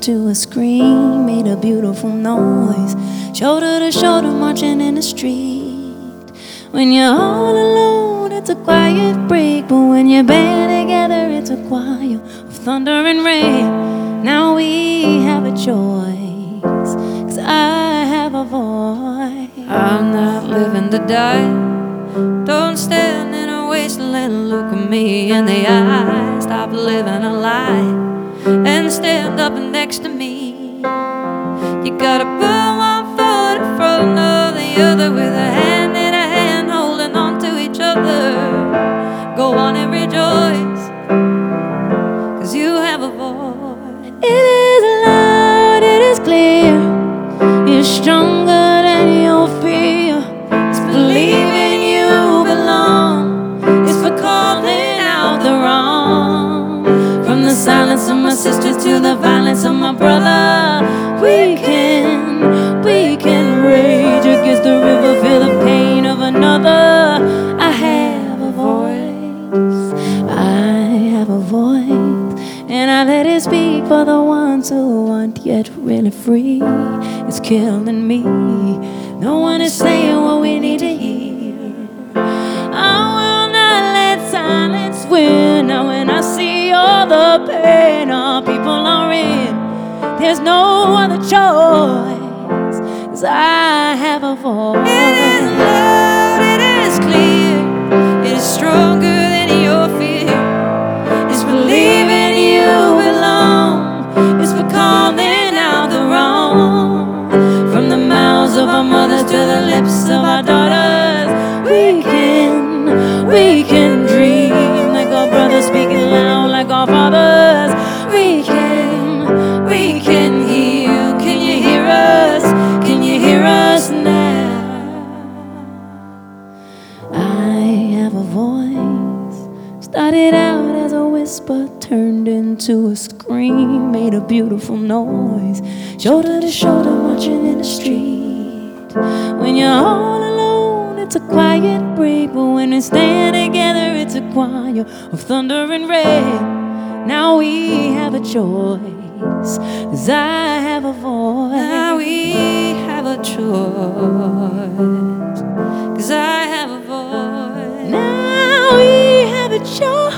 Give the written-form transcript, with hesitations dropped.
into a scream, made a beautiful noise. Shoulder to shoulder, marching in the street. When you're all alone, it's a quiet break, but when you're band together, it's a choir of thunder and rain. Now we have a choice, 'cause I have a voice. I'm not living to die. Don't stand in a wasteland, look at me in the eye. Stop living a lie and stand up next to me. You gotta put one foot in front of the other, with a hand in a hand, holding on to each other. Go on and rejoice, 'cause you have a voice. It is loud, it is clear, it's stronger than your fear. It's believing you belong, it's for calling out the wrong. From the silence of my sisters to the violence of my brother, we can rage against the river, feel the pain of another. I have a voice, I have a voice, and I let it speak for the ones who aren't yet really free. It's killing me, no one is saying what we need to hear. I will not let silence win. Now when I see all the pain our people are in, there's no other choice, 'cause I have a voice. It is loud, it is clear, it is stronger than your fear. It's believing you belong, it's for calling out the wrong. From the mouths of our mothers to the lips of our daughters, we can dream like our brothers, speaking loud like our fathers. We can heal. Can you hear us? Can you hear us now? I have a voice, started out as a whisper, turned into a scream, made a beautiful noise. Shoulder to shoulder, marching in the street. When you're all alone, it's a quiet break, but when we stand together, it's a choir of thunder and rain. Now we have a choice, 'cause I have a voice. Now we have a choice, 'cause I have a voice. Now we have a choice.